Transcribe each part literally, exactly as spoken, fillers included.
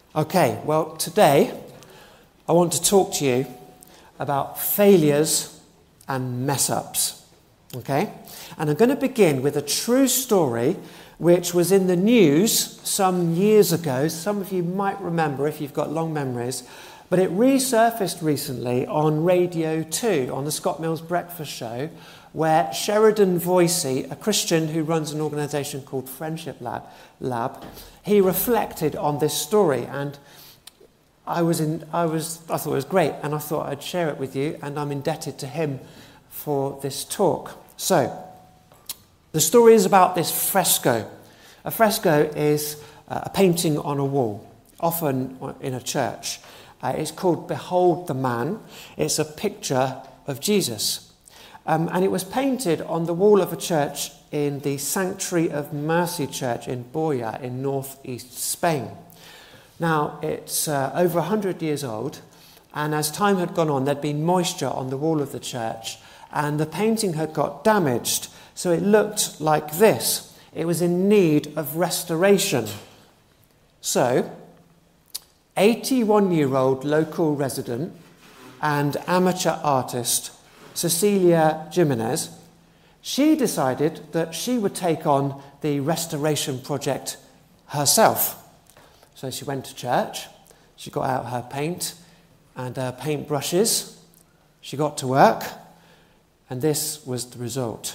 Okay, well, today I want to talk to you about failures and mess-ups, okay? And I'm going to begin with a true story which was in the news some years ago. Some of you might remember if you've got long memories, but it resurfaced recently on Radio two, on the Scott Mills Breakfast Show, where Sheridan Voisey, a Christian who runs an organisation called Friendship Lab, Lab, he reflected on this story, and I was in, I was, I thought it was great, and I thought I'd share it with you, and I'm indebted to him for this talk. So, the story is about this fresco. A fresco is uh, a painting on a wall, often in a church. Uh, it's called Behold the Man. It's a picture of Jesus. Um, and it was painted on the wall of a church in the Sanctuary of Mercy Church in Boya in northeast Spain. Now, it's uh, over one hundred years old, and as time had gone on, there'd been moisture on the wall of the church, and the painting had got damaged, so it looked like this. It was in need of restoration. So, eighty-one-year-old local resident and amateur artist Cecilia Jimenez, she decided that she would take on the restoration project herself. So she went to church, she got out her paint and her paint brushes, she got to work, and this was the result.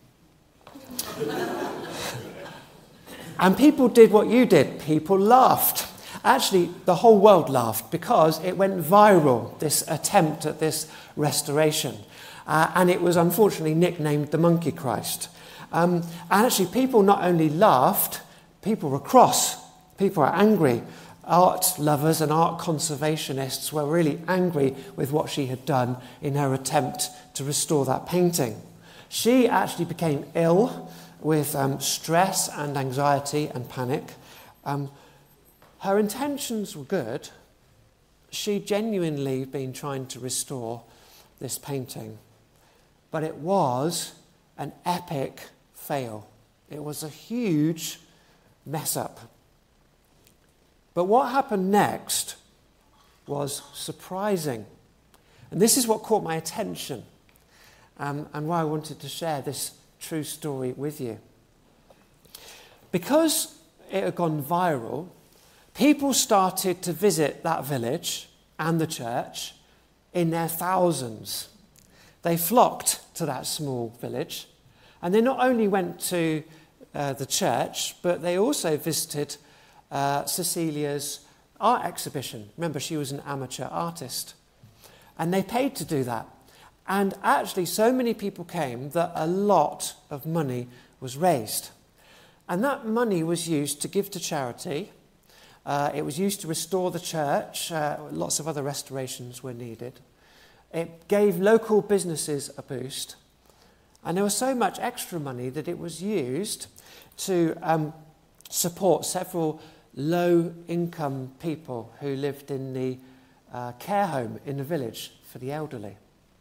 And people did what you did, people laughed. Actually, the whole world laughed because it went viral, this attempt at this restoration. Uh, and it was unfortunately nicknamed the Monkey Christ. Um, and actually, people not only laughed, people were cross. People were angry. Art lovers and art conservationists were really angry with what she had done in her attempt to restore that painting. She actually became ill with um, stress and anxiety and panic. Um, her intentions were good. She'd genuinely been trying to restore this painting. But it was an epic fail. It was a huge mess up. But what happened next was surprising. And this is what caught my attention, um, and why I wanted to share this true story with you. Because it had gone viral, people started to visit that village and the church in their thousands. They flocked to that small village, and they not only went to uh, the church, but they also visited uh, Cecilia's art exhibition. Remember, she was an amateur artist, and they paid to do that. And actually, so many people came that a lot of money was raised. And that money was used to give to charity. Uh, it was used to restore the church. Uh, lots of other restorations were needed. It gave local businesses a boost. And there was so much extra money that it was used to um, support several low-income people who lived in the uh, care home in the village for the elderly.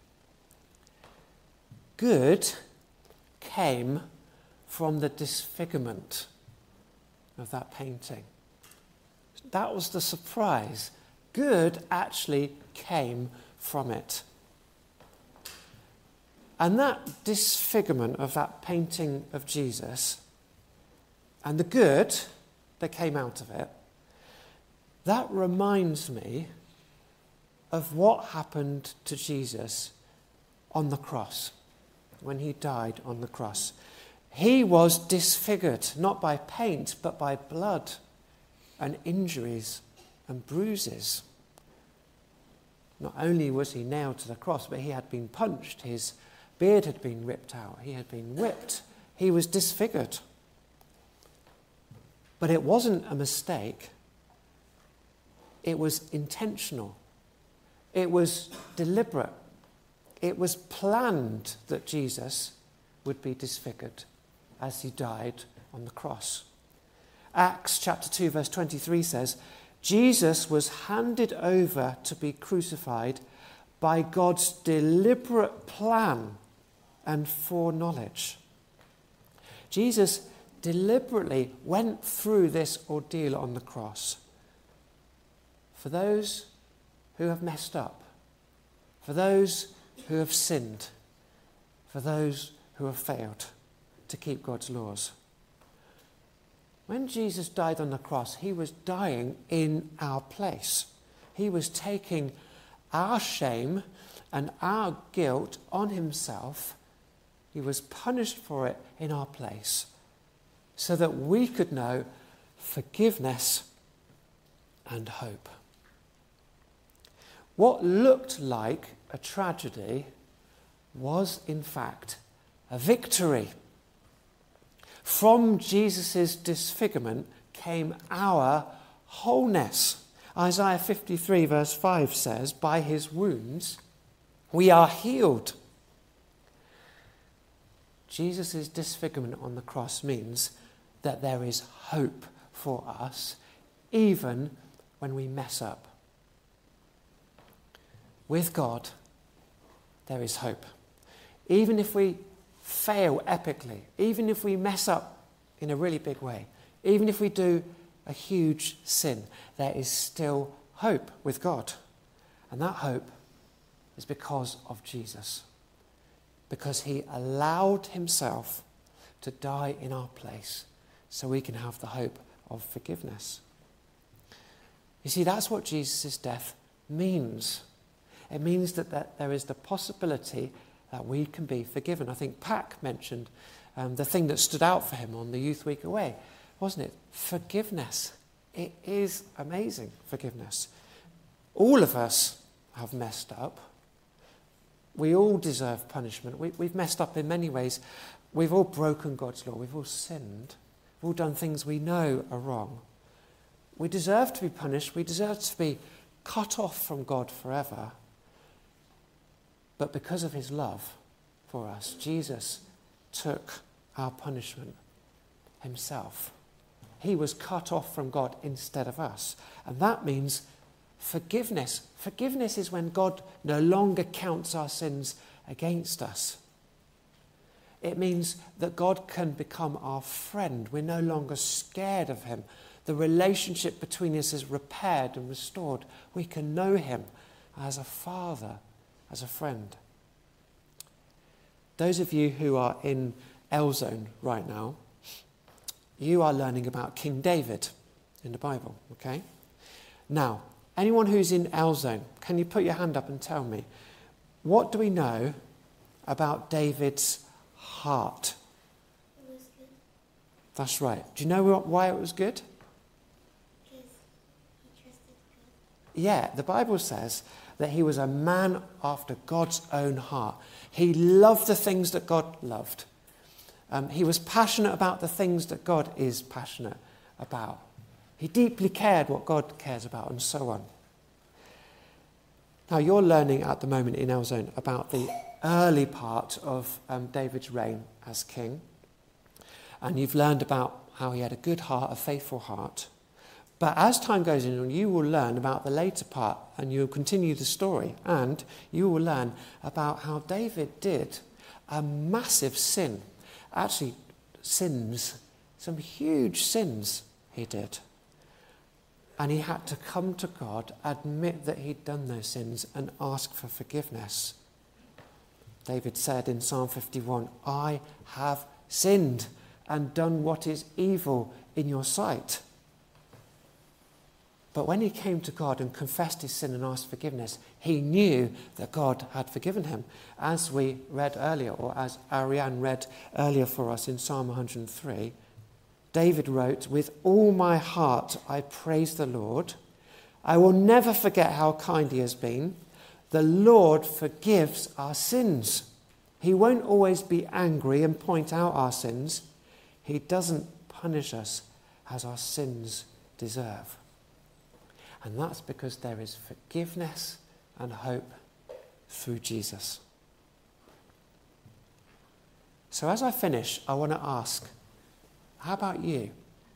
Good came from the disfigurement of that painting. That was the surprise. Good actually came from it. And that disfigurement of that painting of Jesus and the good that came out of it, that reminds me of what happened to Jesus on the cross, when he died on the cross. He was disfigured, not by paint, but by blood and injuries and bruises. Not only was he nailed to the cross, but he had been punched. His beard had been ripped out. He had been whipped. He was disfigured. But it wasn't a mistake. It was intentional. It was deliberate. It was planned that Jesus would be disfigured as he died on the cross. Acts chapter two verse twenty-three says, Jesus was handed over to be crucified by God's deliberate plan and foreknowledge. Jesus deliberately went through this ordeal on the cross for those who have messed up, for those who have sinned, for those who have failed to keep God's laws. When Jesus died on the cross, he was dying in our place. He was taking our shame and our guilt on himself. He was punished for it in our place so that we could know forgiveness and hope. What looked like a tragedy was, in fact, a victory. From Jesus' disfigurement came our wholeness. Isaiah fifty-three verse five says, by his wounds we are healed. Jesus' disfigurement on the cross means that there is hope for us, even when we mess up. With God, there is hope. Even if we fail epically, even if we mess up in a really big way, even if we do a huge sin, there is still hope with God. And that hope is because of Jesus. Because he allowed himself to die in our place so we can have the hope of forgiveness. You see, that's what Jesus' death means. It means that, that there is the possibility that we can be forgiven. I think Pac mentioned um, the thing that stood out for him on the Youth Week Away, wasn't it? Forgiveness. It is amazing, forgiveness. All of us have messed up. We all deserve punishment. We, we've messed up in many ways. We've all broken God's law. We've all sinned. We've all done things we know are wrong. We deserve to be punished. We deserve to be cut off from God forever. But because of his love for us, Jesus took our punishment himself. He was cut off from God instead of us. And that means forgiveness. Forgiveness is when God no longer counts our sins against us. It means that God can become our friend. We're no longer scared of him. The relationship between us is repaired and restored. We can know him as a father, as a friend. Those of you who are in L-Zone right now, you are learning about King David in the Bible, okay? Now, anyone who's in L-Zone, can you put your hand up and tell me, what do we know about David's heart? It was good. That's right. Do you know why it was good? Because he trusted God. Yeah, the Bible says that he was a man after God's own heart. He loved the things that God loved. Um, he was passionate about the things that God is passionate about. He deeply cared what God cares about, and so on. Now, you're learning at the moment in L-Zone about the early part of um, David's reign as king. And you've learned about how he had a good heart, a faithful heart. But as time goes on, you will learn about the later part, and you'll continue the story, and you will learn about how David did a massive sin. Actually, sins, some huge sins he did. And he had to come to God, admit that he'd done those sins, and ask for forgiveness. David said in Psalm fifty-one, I have sinned and done what is evil in your sight. But when he came to God and confessed his sin and asked forgiveness, he knew that God had forgiven him. As we read earlier, or as Ariane read earlier for us in Psalm one hundred three, David wrote, with all my heart I praise the Lord. I will never forget how kind he has been. The Lord forgives our sins. He won't always be angry and point out our sins. He doesn't punish us as our sins deserve. And that's because there is forgiveness and hope through Jesus. So as I finish, I want to ask, how about you?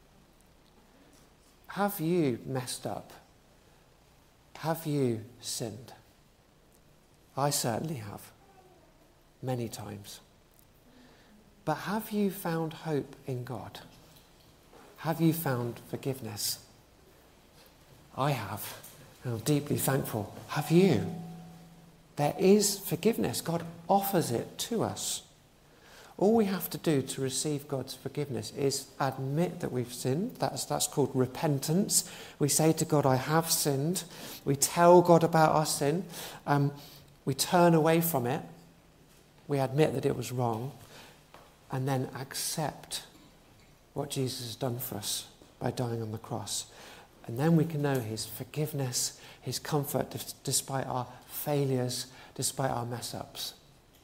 Have you messed up? Have you sinned? I certainly have, many times. But have you found hope in God? Have you found forgiveness? I have, And I'm deeply thankful. Have you? There is forgiveness. God offers it to us. All we have to do to receive God's forgiveness is admit that we've sinned. That's, that's called repentance. We say to God, I have sinned. We tell God about our sin. Um, we turn away from it. We admit that it was wrong. And then accept what Jesus has done for us by dying on the cross. And then we can know his forgiveness, his comfort, despite our failures, despite our mess-ups.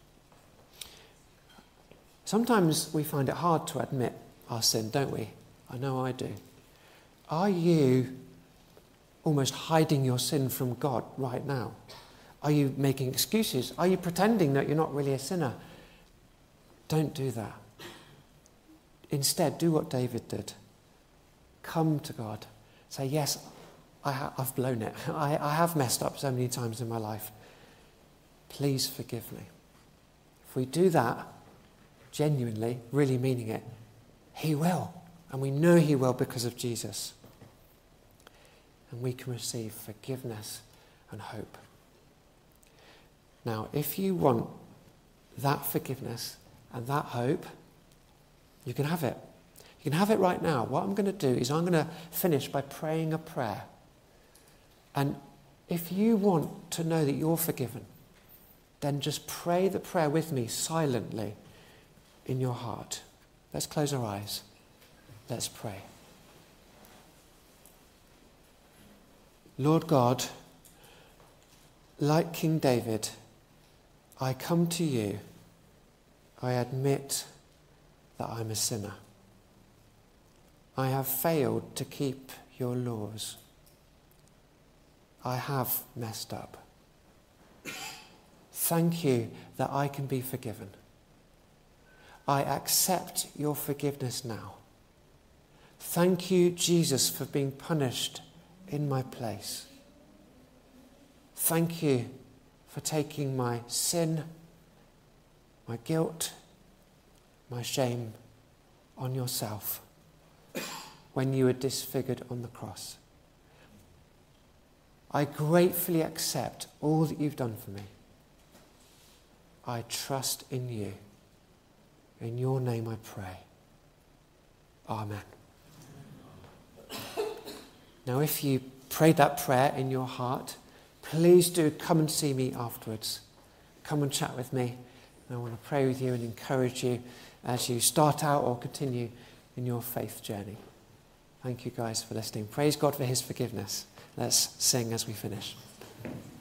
Sometimes we find it hard to admit our sin, don't we? I know I do. Are you almost hiding your sin from God right now? Are you making excuses? Are you pretending that you're not really a sinner? Don't do that. Instead, do what David did. Come to God. Say, yes, I ha- I've blown it. I, I have messed up so many times in my life. Please forgive me. If we do that, genuinely, really meaning it, he will. And we know he will because of Jesus. And we can receive forgiveness and hope. Now, if you want that forgiveness and that hope, you can have it. You can have it right now. What I'm going to do is I'm going to finish by praying a prayer. And if you want to know that you're forgiven, then just pray the prayer with me silently in your heart. Let's close our eyes. Let's pray. Lord God, like King David, I come to you. I admit that I'm a sinner. I have failed to keep your laws. I have messed up. Thank you that I can be forgiven. I accept your forgiveness now. Thank you, Jesus, for being punished in my place. Thank you for taking my sin, my guilt, my shame on yourself when you were disfigured on the cross. I gratefully accept all that you've done for me. I trust in you. In your name I pray. Amen. Now, if you prayed that prayer in your heart, please do come and see me afterwards. Come and chat with me. And I want to pray with you and encourage you as you start out or continue in your faith journey. Thank you guys for listening. Praise God for his forgiveness. Let's sing as we finish.